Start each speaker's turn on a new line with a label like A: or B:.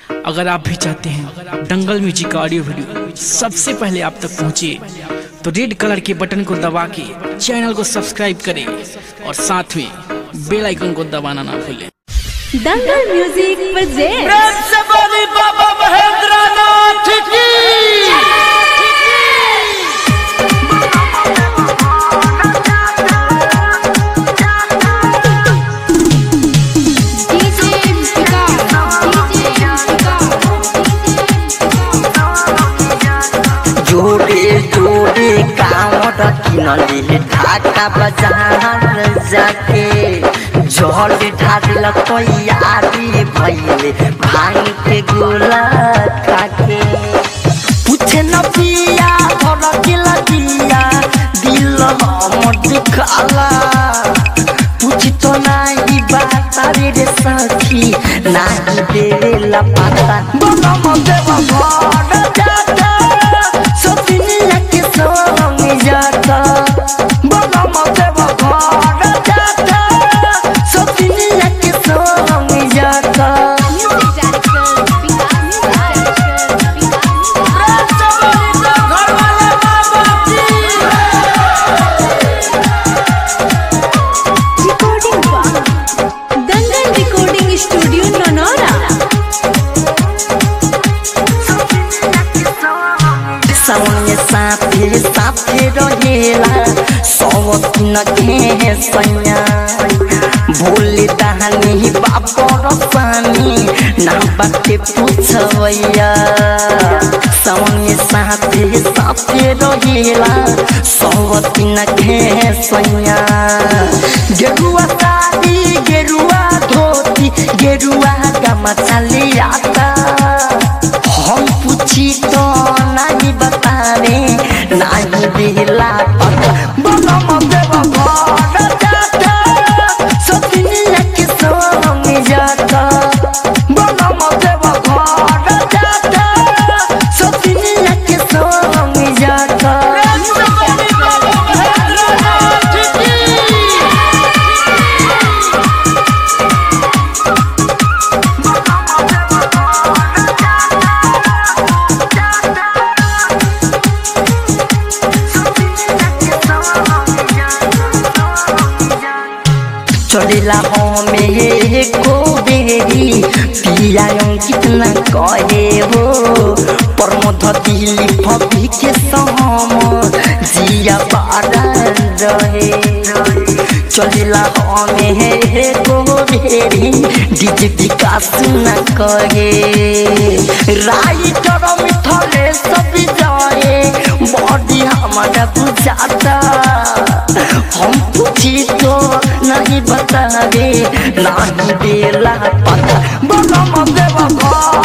A: अगर आप भी चाहते हैं दंगल म्यूजिक का ऑडियो वीडियो सबसे पहले आप तक पहुंचे तो रेड कलर के बटन को दबा के चैनल को सब्सक्राइब करें और साथ में बेल आइकन को दबाना ना भूलें।
B: दंगल म्यूजिक प्रेजेंट
C: प्रेम से बोली बाबा महेंद्रनाथ की।
D: जोड़े जोड़े कांवड़ किनले ढाका बाजार जाके जल ढाल तैयारी भइले भांग के गोला खाके पूछे न पिया धर के लगिया दिल हमर दुखाला पूछ तो नहीं बात रे सखी नहीं देला पता बनम देव घर जाता सोतिनिया के संग जाता बनम देव घर जाता सोतिनिया के संग जाता।
B: Dangal recording studio Nanaura.
D: सामने साथे साथे रहेला सब न के सैया भूल दहनी बापर पानी ना बाटे पूछवैया सामने साथे साथे रहेला सब न के सैया गेरुआ साड़ी गेरुआ धोती गेरुआ गमछा लियाता हम पूछी तो नहीं बतावे नहीं दिला पता बनम देव घर जाता सोतिनिया के संग जाता बनम देव घर जाता सोतिनिया के संग जाता। चलेला हमें को बेरी पिया कितना कहे हो प्रमोद दिली भभी के सहम जिया बारा रहे चलेला हमें को बेरी डीजे विकास न कहे राइटर मिथले सब जाए बॉडी हमारा बुझाता हम पूछी तो नहीं बतावे नहीं देला पता बनम देव घर